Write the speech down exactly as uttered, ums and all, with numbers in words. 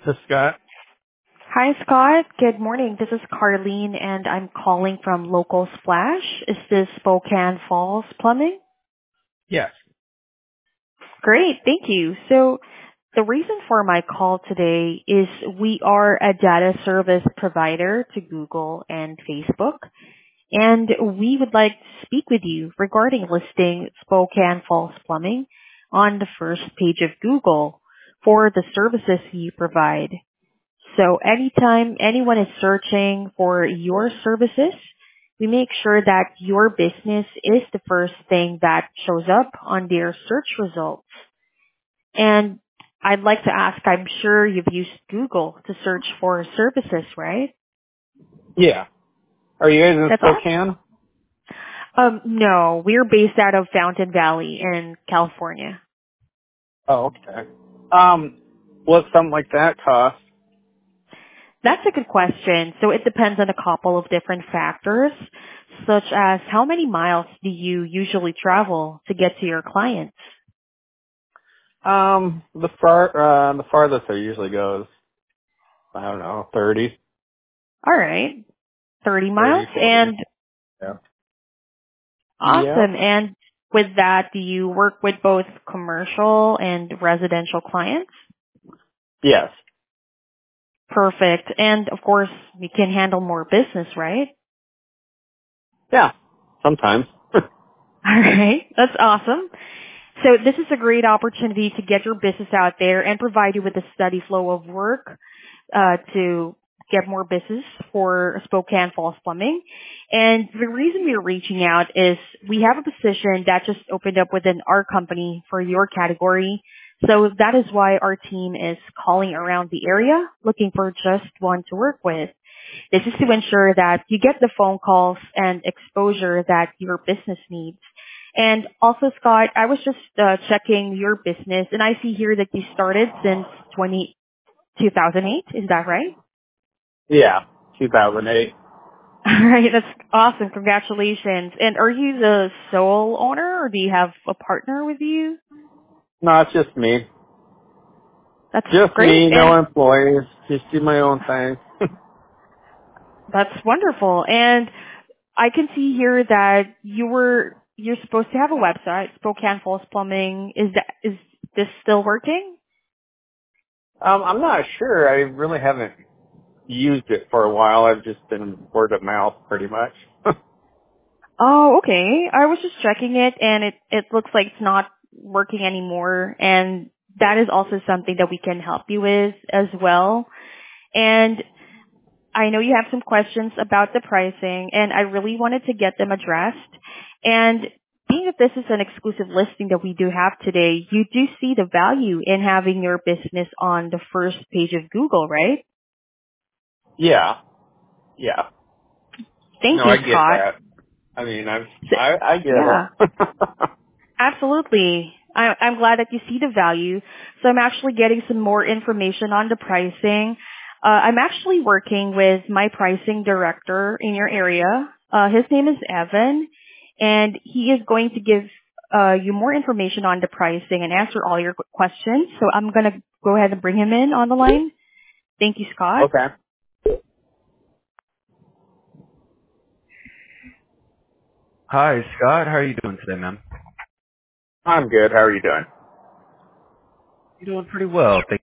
This Scott? Hi, Scott. Good morning. This is Carlene, and I'm calling from Local Splash. Is this Spokane Falls Plumbing? Yes. Great. Thank you. So the reason for my call today is we are a data service provider to Google and Facebook, and we would like to speak with you regarding listing Spokane Falls Plumbing on the first page of Google for the services you provide. So anytime anyone is searching for your services, we make sure that your business is the first thing that shows up on their search results. And I'd like to ask, I'm sure you've used Google to search for services, right? Yeah. Are you guys in That's all? Spokane? Um, no, we're based out of Fountain Valley in California. Oh, okay. Um, what's something like that cost? That's a good question. So it depends on a couple of different factors, such as how many miles do you usually travel to get to your clients? Um, the far, uh, the farthest I usually go is, I don't know, thirty, All right, thirty miles. thirty, forty. And Yeah. Yep. awesome. And with that, do you work with both commercial and residential clients? Yes. Perfect. And of course, you can handle more business, right? Yeah. Sometimes. All right. That's awesome. So this is a great opportunity to get your business out there and provide you with a steady flow of work uh, to get more business for Spokane Falls Plumbing. And the reason we're reaching out is we have a position that just opened up within our company for your category. So that is why our team is calling around the area looking for just one to work with. This is to ensure that you get the phone calls and exposure that your business needs. And also, Scott, I was just uh, checking your business, and I see here that you started since twenty two thousand eight. Is that right? Yeah. two thousand eight. All right, that's awesome. Congratulations. And are you the sole owner, or do you have a partner with you? No, it's just me. That's Just great, me, and no employees. Just do my own thing. that's wonderful. And I can see here that you were you're supposed to have a website, Spokane Falls Plumbing. Is that is this still working? um, I'm not sure. I really haven't used it for a while. I've just been word of mouth pretty much. Oh, okay. I was just checking it, and it it looks like it's not working anymore. And that is also something that we can help you with as well. And I know you have some questions about the pricing, and I really wanted to get them addressed. And being that this is an exclusive listing that we do have today, you do see the value in having your business on the first page of Google, right? Yeah. Yeah. Thank No, you, I get Scott. that. I mean, I So, I, I get yeah, it. absolutely. I, I'm glad that you see the value. So I'm actually getting some more information on the pricing. Uh, I'm actually working with my pricing director in your area. Uh, his name is Evan, and he is going to give uh, you more information on the pricing and answer all your qu- questions. So I'm going to go ahead and bring him in on the line. Thank you, Scott. Okay. Hi, Scott. How are you doing today, ma'am? I'm good. How are you doing? You doing pretty well. Thank